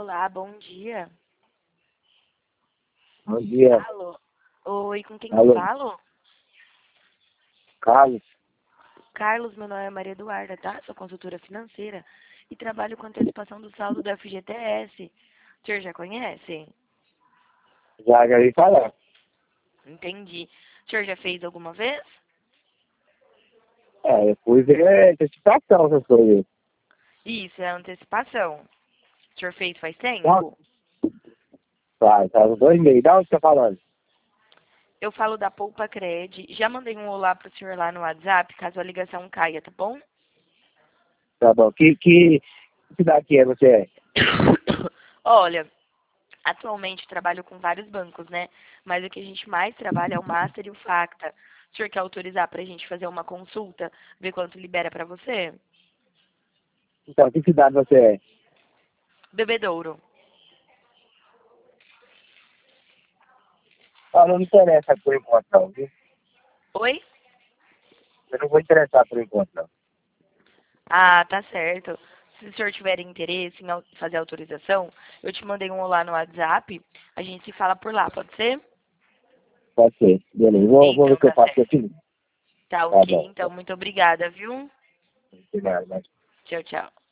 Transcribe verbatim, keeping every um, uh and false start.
Olá, bom dia. Bom dia. Alô? Oi, com quem eu Alô, falo? Carlos. Carlos, meu nome é Maria Eduarda, tá? Sou consultora financeira e trabalho com antecipação do saldo do F G T S. O senhor já conhece? Já, já ouvi falar. Entendi. O senhor já fez alguma vez? É, eu fui ver a antecipação, essas coisas. Isso, é antecipação. O senhor fez faz Não, tempo? faz, faz uns dois meses. Da onde você tá falando? Eu falo da Poupa Cred. Já mandei um olá pro senhor lá no WhatsApp, caso a ligação caia, tá bom? Tá bom. Que, que cidade que é você é? Olha, atualmente trabalho com vários bancos, né? Mas o que a gente mais trabalha é o Master e o Facta. O senhor quer autorizar para a gente fazer uma consulta, ver quanto libera para você? Então, que cidade você é? Bebedouro. Ah, não me interessa por enquanto, não, viu? Oi? Eu não vou interessar por enquanto, não. Ah, tá certo. Se o senhor tiver interesse em au- fazer autorização, eu te mandei um olá no WhatsApp. A gente se fala por lá, pode ser? Pode ser. Beleza. Vou, vou ver o Então que eu tá faço certo. aqui. Tá Tá ok. bom. Então, muito obrigada, viu? Obrigado, mas Tchau, tchau.